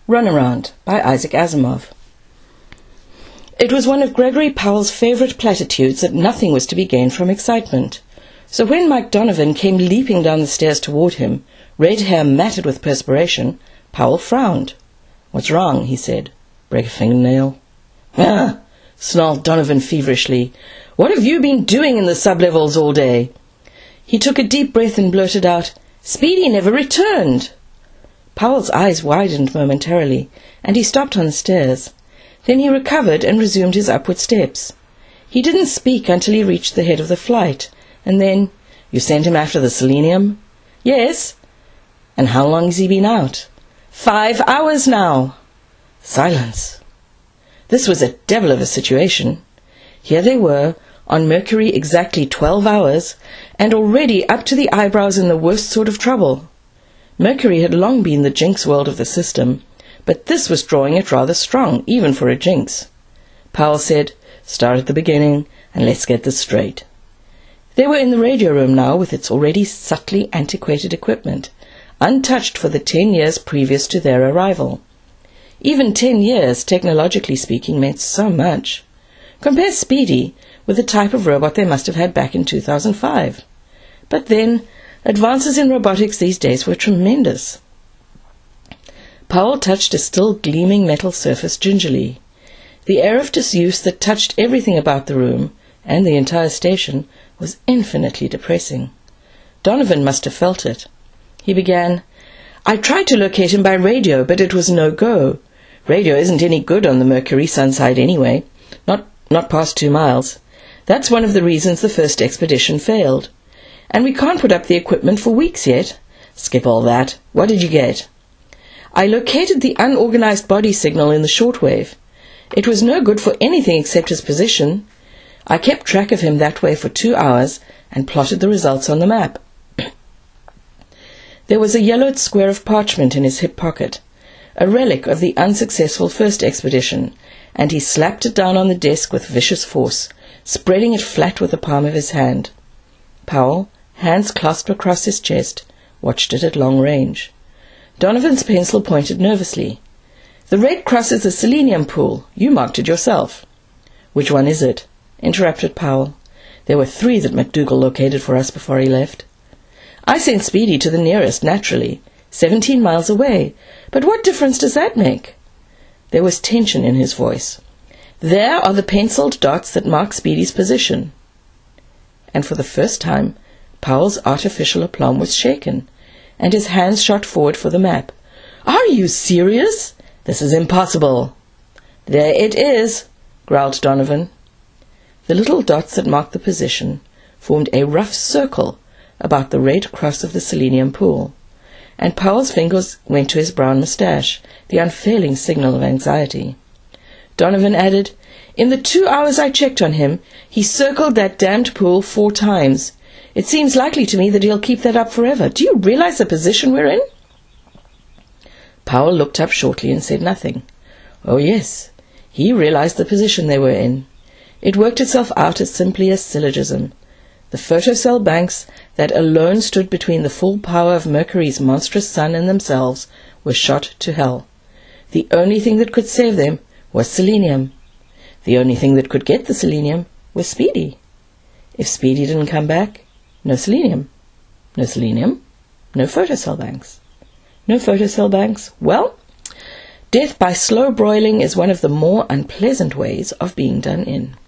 Runaround by Isaac Asimov. It was one of Gregory Powell's favourite platitudes that nothing was to be gained from excitement. So when Mike Donovan came leaping down the stairs toward him, red hair matted with perspiration, Powell frowned. "What's wrong?" he said. "Break a fingernail?" "Ah!" snarled Donovan feverishly. "What have you been doing in the sublevels all day?" He took a deep breath and blurted out, "Speedy never returned." Powell's eyes widened momentarily, and he stopped on the stairs. Then he recovered and resumed his upward steps. He didn't speak until he reached the head of the flight, and then, "You sent him after the selenium?" "Yes." "And how long has he been out?" 5 hours now." Silence. This was a devil of a situation. Here they were, on Mercury exactly 12 hours, and already up to the eyebrows in the worst sort of trouble. Mercury had long been the jinx world of the system, but this was drawing it rather strong, even for a jinx. Powell said, "Start at the beginning, and let's get this straight." They were in the radio room now with its already subtly antiquated equipment, untouched for the 10 years previous to their arrival. Even 10 years, technologically speaking, meant so much. Compare Speedy with the type of robot they must have had back in 2005. But then, advances in robotics these days were tremendous. Powell touched a still gleaming metal surface gingerly. The air of disuse that touched everything about the room, and the entire station, was infinitely depressing. Donovan must have felt it. He began, "I tried to locate him by radio, but it was no go. Radio isn't any good on the Mercury Sunside anyway, not past 2 miles. That's one of the reasons the first expedition failed. And we can't put up the equipment for weeks yet." "Skip all that. What did you get?" "I located the unorganized body signal in the shortwave. It was no good for anything except his position. I kept track of him that way for 2 hours and plotted the results on the map." There was a yellowed square of parchment in his hip pocket, a relic of the unsuccessful first expedition, and he slapped it down on the desk with vicious force, spreading it flat with the palm of his hand. Powell, hands clasped across his chest, watched it at long range. Donovan's pencil pointed nervously. "The red cross is the selenium pool. You marked it yourself." "Which one is it?" interrupted Powell. "There were 3 that McDougall located for us before he left." "I sent Speedy to the nearest, naturally, 17 miles away. But what difference does that make?" There was tension in his voice. "There are the penciled dots that mark Speedy's position." And for the first time, Powell's artificial aplomb was shaken, and his hands shot forward for the map. "Are you serious? This is impossible." "There it is," growled Donovan. The little dots that marked the position formed a rough circle about the red cross of the selenium pool, and Powell's fingers went to his brown moustache, the unfailing signal of anxiety. Donovan added, "In the 2 hours I checked on him, he circled that damned pool 4 times. It seems likely to me that he'll keep that up forever. Do you realize the position we're in?" Powell looked up shortly and said nothing. Oh yes, he realized the position they were in. It worked itself out as simply as syllogism. The photocell banks that alone stood between the full power of Mercury's monstrous sun and themselves were shot to hell. The only thing that could save them was selenium. The only thing that could get the selenium was Speedy. If Speedy didn't come back, no selenium. No selenium, no photocell banks. No photocell banks. Well, death by slow broiling is one of the more unpleasant ways of being done in.